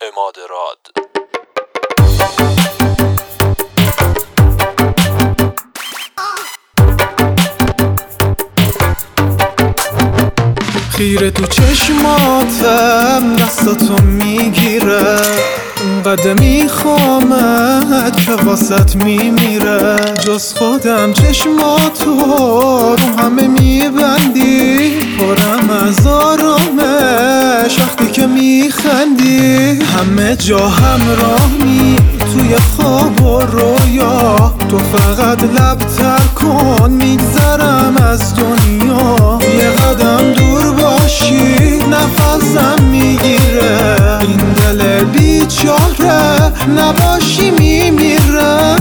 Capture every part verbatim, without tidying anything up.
عماد راد. خیره تو چشماتم دستاتو میگیره، اونقدر میخوامت که واسط میمیره. جز خودم چشماتو رو همه میبندی، پرم از آرامش وقتی که میخندی. همه جا همراهی توی خواب و رویا، تو فقط لب تر کن میگذرم از دنیا. یه قدم دور باشی نفسم میگیره، این دل بیچاره نباشی میمیره.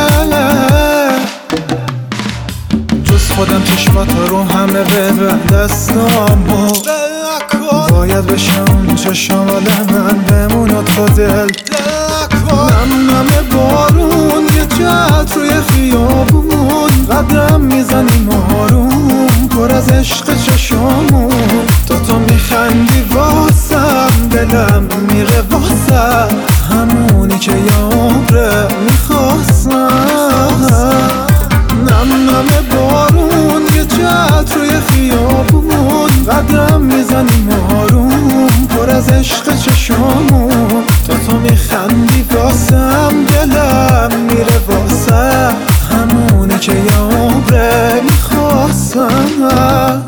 جز خودم چشمات رو همه ببند دستامو، باید بشه اون چشم ولی من بمون و تو دل. نم نم بارون یه جت روی خیابون، قدم میزنیم آروم پر از عشق چشامون. تو تو میخندی واسم دلم میره واسه همونی که یه عمره میخواستم. نم نم بارون یه جت روی خیابون، قدم میزنیم آروم پر از عشق چشامون. تو تو میخندی واسم دلم میره واسه همونی که یه عمره میخواستم.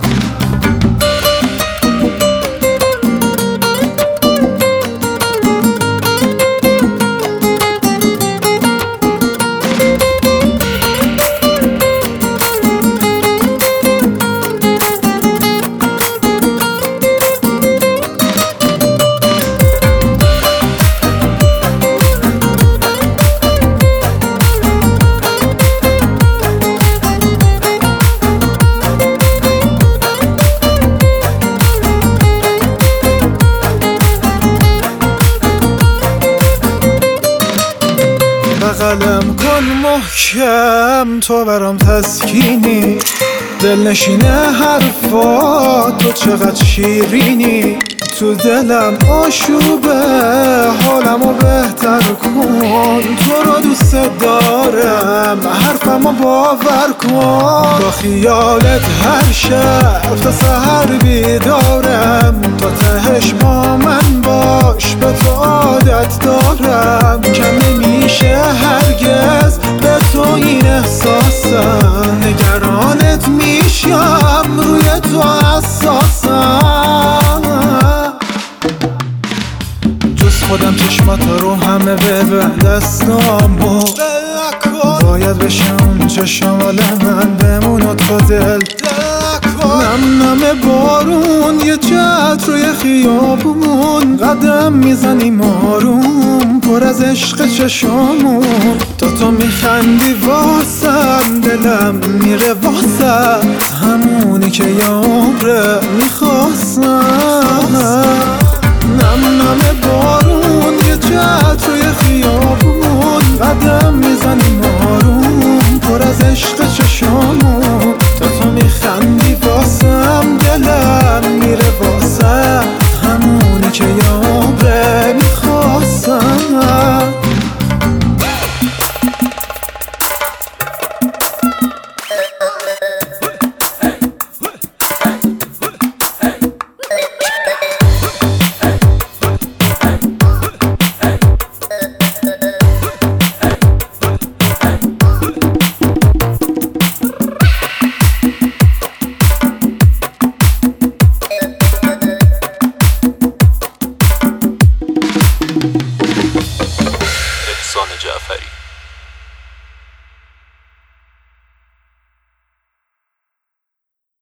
بغلم کن محکم تو برام تسکینی، دلنشینه حرفات تو چقدر شیرینی. تو دلم آشوبه حالمو بهتر کن، تو رو دوست دارم حرفمو باور کن. با خیالت هر شب تا سحر بیدارم، تا تهش با من باش به تو عادت دارم. کم نمیشه هرگز به تو این احساسم، نگرانت میشم روی تو حساسم. جز خودم چشمات رو همه ببند دستامو، باید بشه اون چشم ولی من بمون و تو دل. نم نم بارون یه جت روی خیابون، قدم میزنیم آروم پر از عشق چشامون. تا تو میخندی واسم دلم میره واسه همونی که یه عمره میخواستم. نم نم بارون یه جت روی خیابون، قدم میزنیم آروم پر از عشق چشامون. تا تو میخندی واسم دلم میره واسه همونی که یه عمره میخواستم. احسان جعفری.